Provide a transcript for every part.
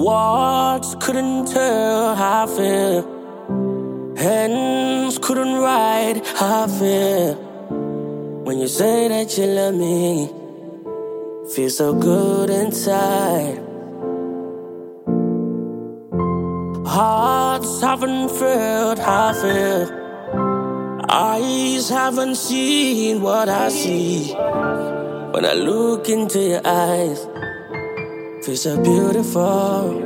Words couldn't tell how I feel. Hands couldn't write how I feel. When you say that you love me, feel so good inside. Hearts haven't felt how I feel. Eyes haven't seen what I see. When I look into your eyes, feel so beautiful.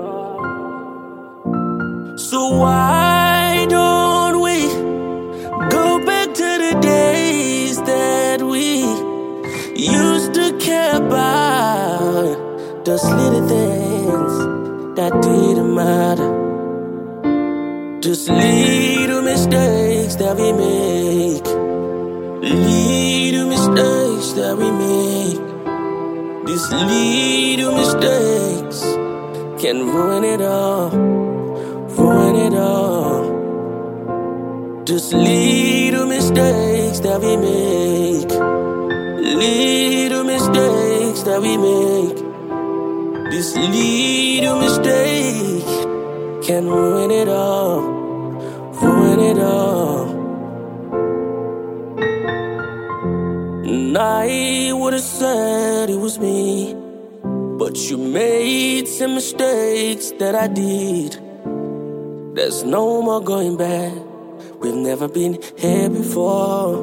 So why don't we go back to the days that we used to care about? Those little things that didn't matter. Just little mistakes that we make. Little mistakes that we make. These little mistakes can ruin it all. Ruin it all. Just little mistakes that we make. Little mistakes that we make. This little mistake can ruin it all. Ruin it all. And I would've said it was me, but you made some mistakes that I did. There's no more going back. We've never been here before.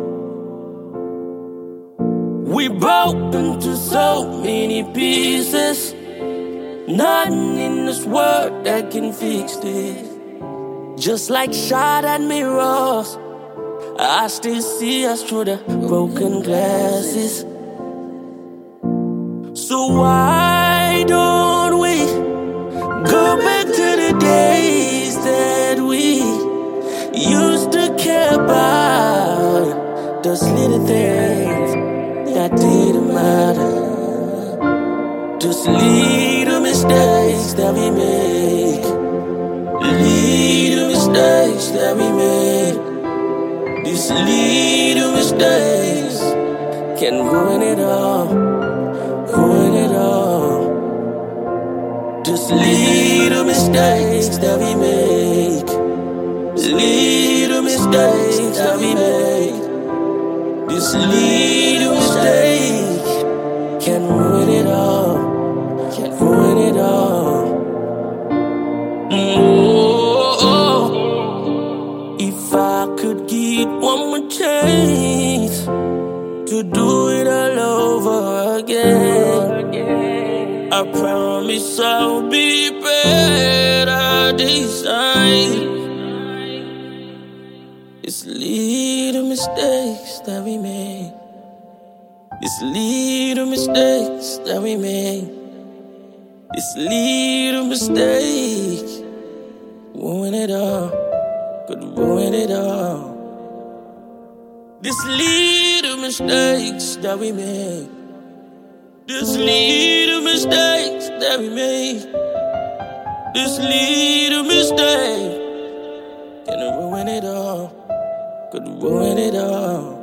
We broke into so many pieces. Nothing in this world that can fix this. Just like shattered mirrors, I still see us through the broken glasses. So why don't we go back to the days that we used to care about? Those little things that didn't matter. Just little mistakes that we make. Little mistakes that we make. These little mistakes can ruin it all. Ruin it all. Just little mistakes that we make. Little mistakes that we make. This little mistake can ruin it all. Can ruin it all. If I could get one more chance to do it all over again, I promise I'll be better this time. It's little mistakes that we make. It's little mistakes that we make. It's little mistakes ruin it all. Could ruin it all. These little mistakes that we make. These little mistakes that we make. This little mistake can ruin it all. Could ruin it all.